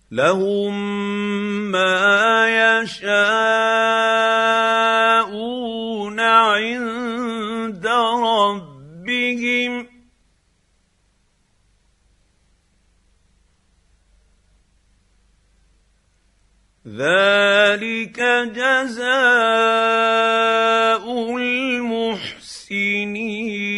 لهم ما يشاءون عند ربهم ذلك جزاء المحسنين.